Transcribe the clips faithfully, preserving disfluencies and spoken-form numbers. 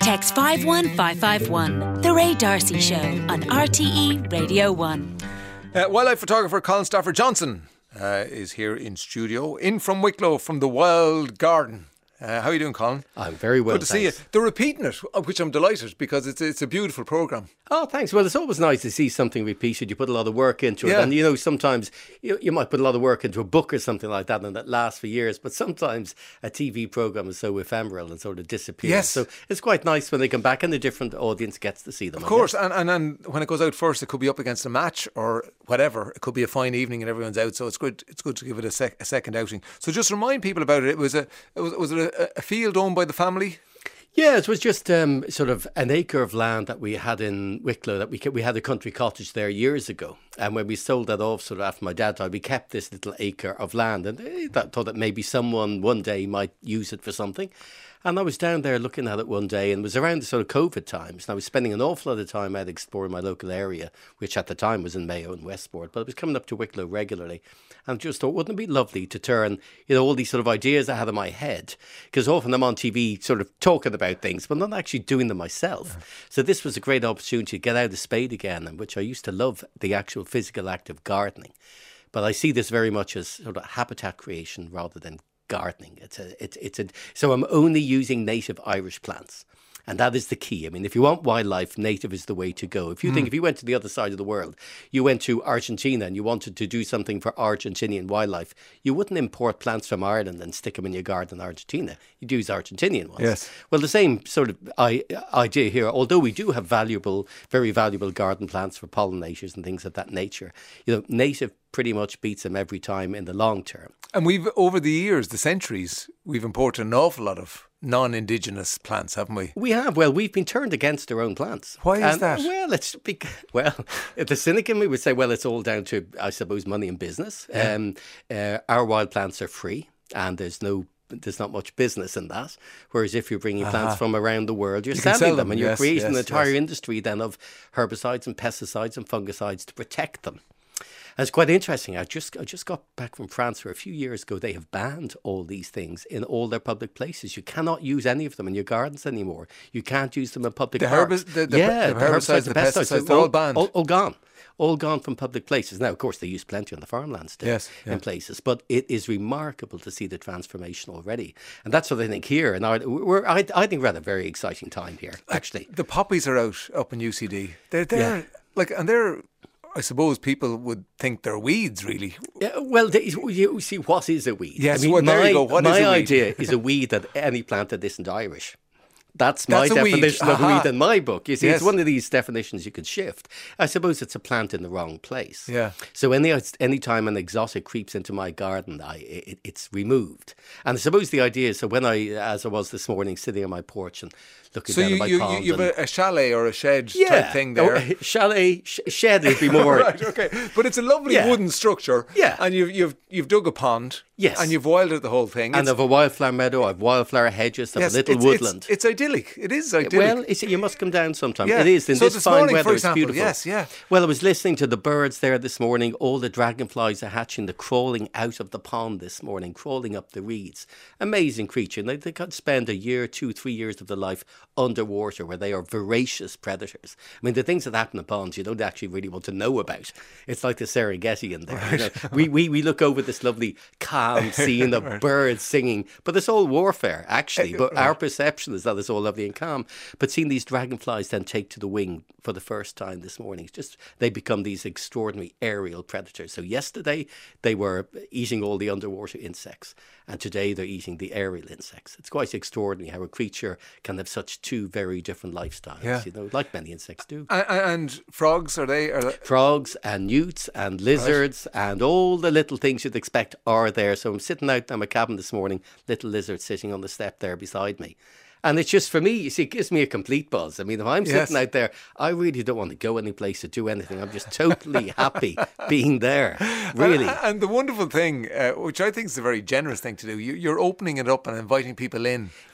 Text five one five five one. The Ray D'Arcy Show on R T E Radio one. Uh, wildlife photographer Colin Stafford Johnson uh, is here in studio, in from Wicklow, from the Wild Garden. Uh, how are you doing, Colin? I'm very well, Good to thanks. see you. They're repeating it, which I'm delighted, because it's it's a beautiful programme. Oh, thanks. Well, it's always nice to see something repeated. You put a lot of work into it. Yeah. And, you know, sometimes you, you might put a lot of work into a book or something like that and that lasts for years. But sometimes a T V programme is so ephemeral and sort of disappears. Yes. So it's quite nice when they come back and a different audience gets to see them. Of course, and, and and when it goes out first, it could be up against a match or whatever. It could be a fine evening and everyone's out, so it's good. It's good to give it a, sec, a second outing. So just remind people about it. It was a it was, was it a, a field owned by the family? Yeah, it was just um, sort of an acre of land that we had in Wicklow. That we ke- we had a country cottage there years ago, and when we sold that off, sort of after my dad died, we kept this little acre of land, and I thought that maybe someone one day might use it for something. And I was down there looking at it one day, and it was around the sort of COVID times. And I was spending an awful lot of time out exploring my local area, which at the time was in Mayo and Westport. But I was coming up to Wicklow regularly, and just thought, wouldn't it be lovely to turn, you know, all these sort of ideas I had in my head? Because often I'm on T V sort of talking about things, but not actually doing them myself. Yeah. So this was a great opportunity to get out of the spade again, and which I used to love, the actual physical act of gardening. But I see this very much as sort of habitat creation rather than gardening. It's a, it's, it's a, so I'm only using native Irish plants. And that is the key. I mean, if you want wildlife, native is the way to go. If you mm. think, if you went to the other side of the world, you went to Argentina and you wanted to do something for Argentinian wildlife, you wouldn't import plants from Ireland and stick them in your garden in Argentina. You'd use Argentinian ones. Yes. Well, the same sort of I, idea here, although we do have valuable, very valuable garden plants for pollinators and things of that nature, you know, native pretty much beats them every time in the long term. And we've, over the years, the centuries, we've imported an awful lot of non-indigenous plants, haven't we? We have. Well, we've been turned against our own plants. Why is and, that? Well, it's be, well, the cynic in me would say, well, it's all down to, I suppose, money and business. Yeah. Um, uh, our wild plants are free, and there's no there's not much business in that. Whereas if you're bringing plants uh-huh. from around the world, you're you selling sell them, them, and you're yes, creating yes, an entire yes. industry then of herbicides and pesticides and fungicides to protect them. And it's quite interesting. I just I just got back from France where a few years ago they have banned all these things in all their public places. You cannot use any of them in your gardens anymore. You can't use them in public the parks. Herbis, the, the, yeah, the, herbicides, the pesticides, pesticides, they're all, all banned. All, all gone. All gone from public places. Now, of course, they use plenty on the farmland still yes, yeah. in places, but it is remarkable to see the transformation already. And that's what I think here. And we're, I, I think we're at a very exciting time here, actually. The poppies are out up in U C D. They're, they're yeah. like, and they're, I suppose people would think they're weeds, really. Yeah, well, they, you see, what is a weed? Yes, I mean, well, there my, you go. What my is a weed? idea is a weed that any plant that isn't Irish. That's my That's a definition weed. of a Aha. weed in my book. You see, Yes. it's one of these definitions you could shift. I suppose it's a plant in the wrong place. Yeah. So any any time an exotic creeps into my garden, I it, it's removed. And I suppose the idea is, so when I, as I was this morning, sitting on my porch and looking So down you, at my you, pond. you have a, a chalet or a shed yeah, type thing there. Oh, chalet, sh- shed would be more. Right, okay. But it's a lovely Yeah. wooden structure. Yeah. And you've you've you've dug a pond. Yes. And you've wilded the whole thing. And It's- I've a wildflower meadow, I've wildflower hedges, I've yes, a little it's, woodland. It's, it's idyllic. It is idyllic. Well, you see, you must come down sometime. Yeah. It is. In So this, this fine morning, weather, for it's example, beautiful. yes, yeah. Well, I was listening to the birds there this morning. All the dragonflies are hatching. They're crawling out of the pond this morning, crawling up the reeds. Amazing creature. And they, they could spend a year, two, three years of their life underwater where they are voracious predators. I mean, the things that happen in ponds you don't actually really want to know about. It's like the Serengeti in there. You know? we, we, we look over this lovely calm scene of Right. birds singing, but it's all warfare, actually. But our perception is that it's all lovely and calm. But seeing these dragonflies then take to the wing for the first time this morning, it's just they become these extraordinary aerial predators. So yesterday they were eating all the underwater insects, and today they're eating the aerial insects. It's quite extraordinary how a creature can have such two very different lifestyles, Yeah. you know, like many insects do. And, and frogs, are they? Are they Frogs and newts and lizards right. and all the little things you'd expect are there. So I'm sitting out in my cabin this morning, little lizard sitting on the step there beside me. And it's just, for me, you see, it gives me a complete buzz. I mean, if I'm Yes. sitting out there, I really don't want to go any place or do anything. I'm just totally happy being there, really. And, and the wonderful thing, uh, which I think is a very generous thing to do, you, you're opening it up and inviting people in.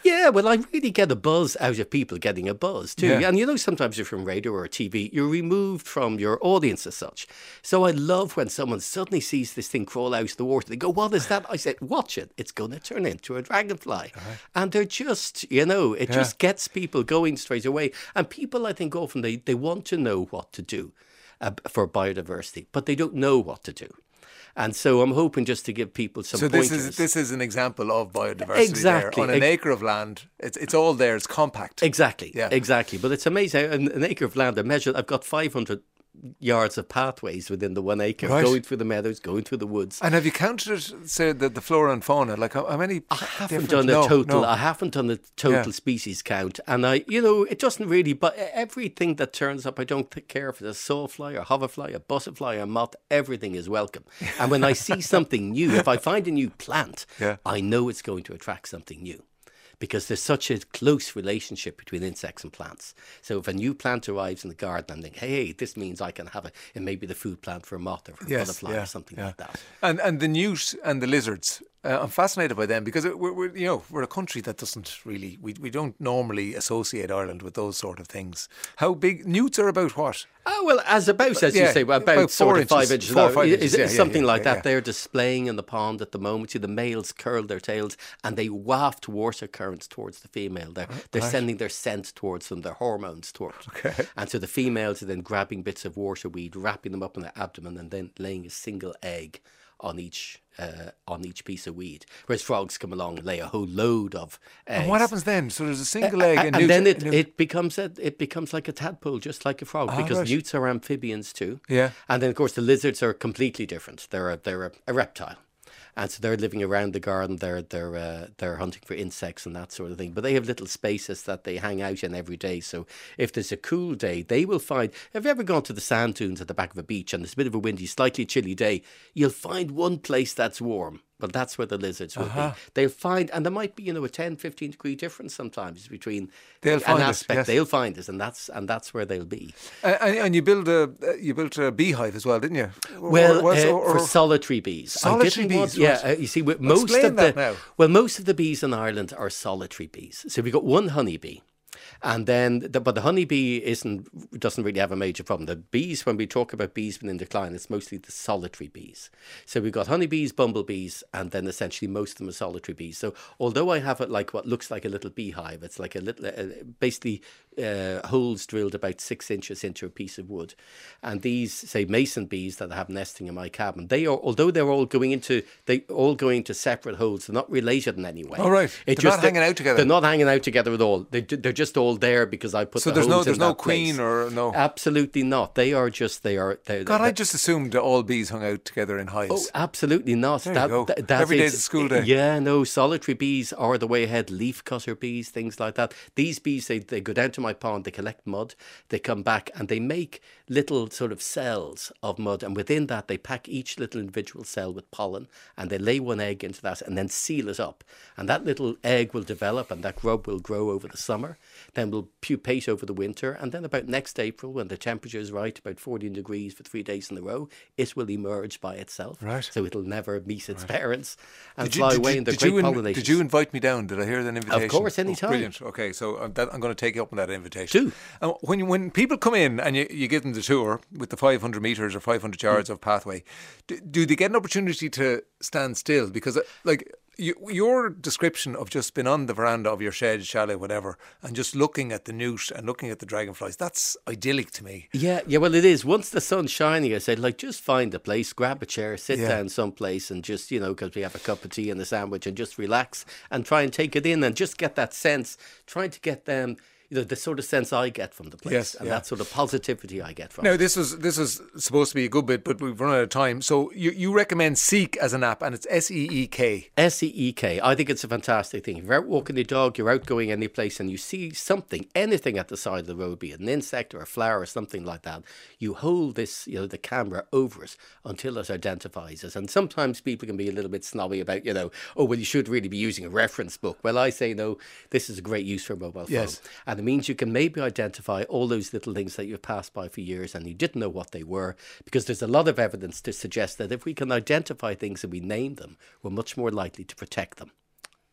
Yeah, well, I really get a buzz out of people getting a buzz too. Yeah. And you know, sometimes you're from radio or T V, you're removed from your audience as such. So I love when someone suddenly sees this thing crawl out of the water. They go, "What is that?" I said, "Watch it. It's going to turn into a dragonfly." Uh-huh. And they're just, you know, it yeah. just gets people going straight away. And people, I think, often they, they want to know what to do uh, for biodiversity, but they don't know what to do. And so I'm hoping just to give people some so pointers. So this is this is an example of biodiversity exactly. there. On an acre of land. It's it's all there. It's compact. Exactly. Yeah. Exactly. But it's amazing. An, an acre of land, I measured, I've got five hundred yards of pathways within the one acre, right. going through the meadows, going through the woods. And have you counted, say, the, the flora and fauna? Like how, how many? I haven't done a no, total. No. I haven't done a total yeah. species count, and I, you know, it doesn't really. But everything that turns up, I don't care if it's a sawfly or hoverfly, a butterfly or moth. Everything is welcome. And when I see something new, if I find a new plant, yeah. I know it's going to attract something new. Because there's such a close relationship between insects and plants. So if a new plant arrives in the garden, I'm thinking, hey, this means I can have it. It may be the food plant for a moth or for a yes, butterfly yeah, or something yeah. like that. And and the newt and the lizards, uh, I'm fascinated by them because we're, we're you know we're a country that doesn't really we we don't normally associate Ireland with those sort of things. How big newts are about what? Oh, well, as about, as yeah, you say, well, about, about sort four of five inches, inches. Four or Is, five inches, is yeah, something yeah, like yeah, that. yeah. They're displaying in the pond at the moment. See, the males curl their tails and they waft water currents towards the female. They're, they're right. sending their scent towards them, their hormones towards them. Okay. And so the females are then grabbing bits of water weed, wrapping them up in their abdomen and then laying a single egg on each uh, on each piece of weed, whereas frogs come along and lay a whole load of eggs. And what happens then? So there's a single egg, uh, and, and then it, newt- it becomes a, it becomes like a tadpole, just like a frog, Ah, because right. newts are amphibians too. Yeah. And then of course the lizards are completely different. They're a, they're a, a reptile. And so they're living around the garden. They're they're uh, they're hunting for insects and that sort of thing. But they have little spaces that they hang out in every day. So if there's a cool day, they will find. Have you ever gone to the sand dunes at the back of a beach and there's a bit of a windy, slightly chilly day? You'll find one place that's warm. Well, that's where the lizards will Uh-huh. be. They'll find, and there might be, you know, a ten, fifteen degree difference sometimes between They'll an find it, aspect. yes. They'll find it, and that's and that's where they'll be. Uh, and, and you built a uh, you built a beehive as well, didn't you? Or- Well, or was- uh, or- for solitary bees. I Solitary didn't want- bees, yeah. right. Uh, you see, with most Explain of the that now. well, most of the bees in Ireland are solitary bees. So we've got one honeybee. And then, the, but the honeybee isn't doesn't really have a major problem. The bees, when we talk about bees being in decline, it's mostly the solitary bees. So we've got honeybees, bumblebees, and then essentially most of them are solitary bees. So although I have it like what looks like a little beehive, it's like a little, uh, basically uh, holes drilled about six inches into a piece of wood. And these, say, mason bees that I have nesting in my cabin, they are, although they're all going into, they all go into separate holes. They're not related in any way. Oh, right. It They're just, not hanging out together. They're not hanging out together at all. They, they're just all there because I put So the there's no holes there's in no that queen place. or no. Absolutely not. They are just they are. They're, God, they're, I just assumed that all bees hung out together in hives. Oh, absolutely not. There that, you go. that- that Every day's is- a school day. Yeah, no, solitary bees are the way ahead. Leaf cutter bees, things like that. These bees, they, they go down to my pond, they collect mud, they come back and they make little sort of cells of mud. And within that, they pack each little individual cell with pollen and they lay one egg into that and then seal it up. And that little egg will develop and that grub will grow over the summer, then will pupate over the winter. And then about next April, when the temperature is right, about fourteen degrees for three days in a row, it will emerge by itself. Right. So it'll never meet its parents and Did you- fly did away you- and they're did great you in- pollinators. Did you invite me down? Did I hear that invitation? course, Oh, anytime. brilliant. Okay, so I'm, that, I'm going to take you up on that invitation. Do. And when you- when people come in and you, you give them the tour with the five hundred metres or five hundred yards Mm. of pathway, do, do they get an opportunity to stand still? Because, uh, like, you, your description of just being on the veranda of your shed, chalet, whatever, and just looking at the newt and looking at the dragonflies, that's idyllic to me. Yeah, yeah, well, it is. Once the sun's shining, I said, like, just find a place, grab a chair, sit Yeah. down someplace and just, you know, because we have a cup of tea and a sandwich and just relax and try and take it in and just get that sense, trying to get them, you know, the sort of sense I get from the place Yes, and yeah. that sort of positivity I get from Now, it. this was this was supposed to be a good bit, but we've run out of time. So you, you recommend Seek as an app, and it's S E E K. S E E K. I think it's a fantastic thing. If you're out walking the dog, you're out going any place and you see something, anything at the side of the road, be it an insect or a flower or something like that, you hold this, you know, the camera over it until it identifies it. And sometimes people can be a little bit snobby about, you know, oh, well, you should really be using a reference book. Well, I say, no, this is a great use for a mobile phone. Yes. And it means you can maybe identify all those little things that you've passed by for years and you didn't know what they were, because there's a lot of evidence to suggest that if we can identify things and we name them, we're much more likely to protect them.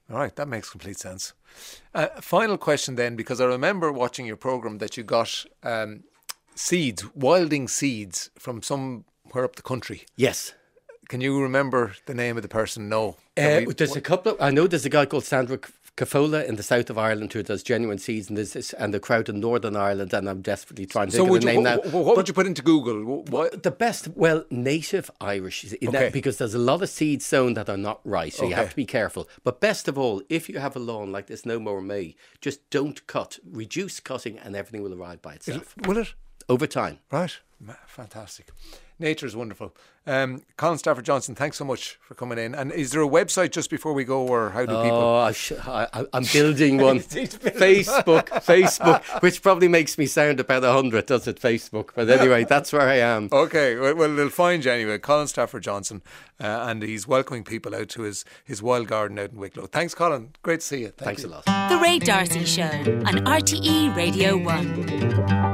All right, that makes complete sense. Uh, final question then, because I remember watching your programme that you got um, seeds, wilding seeds from somewhere up the country. Yes. Can you remember the name of the person? No. Uh, we, there's a couple of, I know there's a guy called Sandra Cafola in the south of Ireland who does genuine seeds, and there's this, and the crowd in Northern Ireland, and I'm desperately trying to so think of the you, name what, now. What, what would you put into Google? What? The best, well, native Irish, in Okay. that, because there's a lot of seeds sown that are not right, so you Okay. have to be careful. But best of all, if you have a lawn like this, No More May, just don't cut, reduce cutting, and everything will arrive by itself. Will it? Over time. Right. Ma- Fantastic. Nature's wonderful. Um, Colin Stafford Johnson, thanks so much for coming in. And is there a website just before we go, or how do people? Oh, I sh- I, I, I'm building one. Facebook, Facebook, which probably makes me sound about a hundred, does it? Facebook, but anyway, that's where I am. Okay, well, well they'll find you anyway. Colin Stafford Johnson, uh, and he's welcoming people out to his, his wild garden out in Wicklow. Thanks, Colin. Great to see you. Thank Thanks you. a lot. The Ray D'Arcy Show on R T E Radio one.